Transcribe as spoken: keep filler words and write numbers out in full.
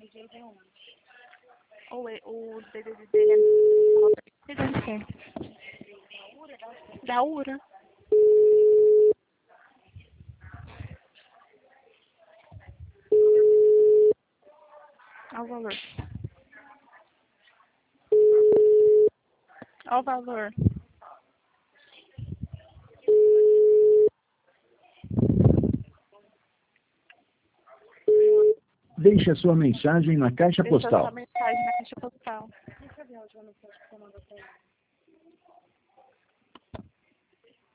Ou é- o D D D dele é... D D D. Da URA. Olha o valor. Olha o valor. Deixe a sua mensagem na caixa Deixa postal. sua mensagem na caixa postal.